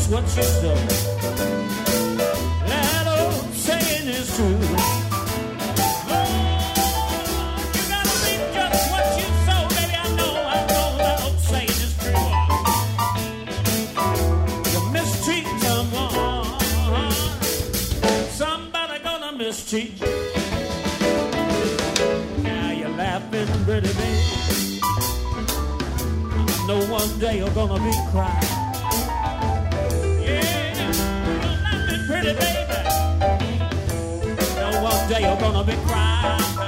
just what you sow. That old saying is true. Oh, you gotta reap just what you sow, baby. I know that old saying is true. You mistreat someone, somebody gonna mistreat you. Now you're laughing, pretty baby. I know one day you're gonna be crying. Yeah, you're laughing, pretty baby. I know one day you're gonna be crying.